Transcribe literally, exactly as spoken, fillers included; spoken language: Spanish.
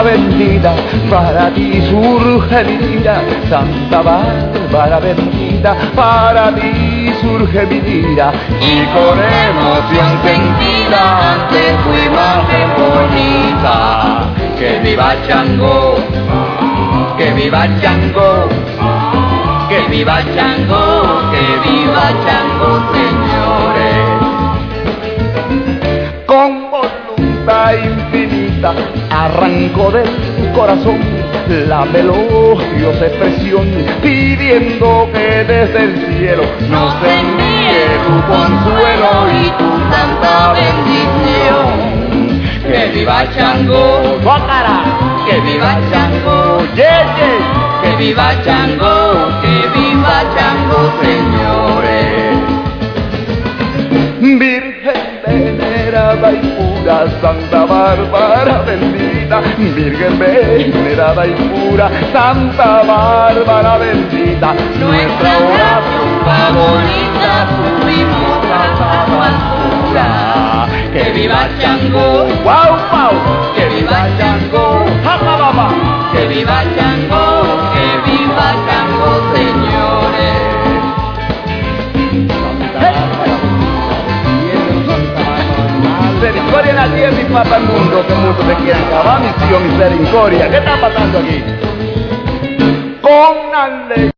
bendita, para ti surge mi vida. Santa Bárbara bendita, para ti surge mi vida. Y con emoción sentida ante tu imagen bonita. Que viva Changó, que viva Changó, que viva Changó, que viva Changó, señores. Con voluntad infinita arrancó del corazón la melodiosa expresión, pidiendo que desde el cielo nos envíe tu consuelo y tu santa bendición. Que viva Changó, guacara, que viva Changó, yeah, yeah. Que viva Changó, que viva Changó, señores. Virgen venerada y pura, Santa Bárbara bendita. Virgen venerada y pura, Santa Bárbara bendita. Nuestra oración favorita subimos a tu altura. Que viva Changó, wow, wow. Que viva Changó, japa, japa. Que viva Changó, que viva Changó, señores. Misericordia en la tierra y paz al mundo, que mucho te quieran acabar, misión misericordia. ¿Qué está pasando aquí? Con alegría.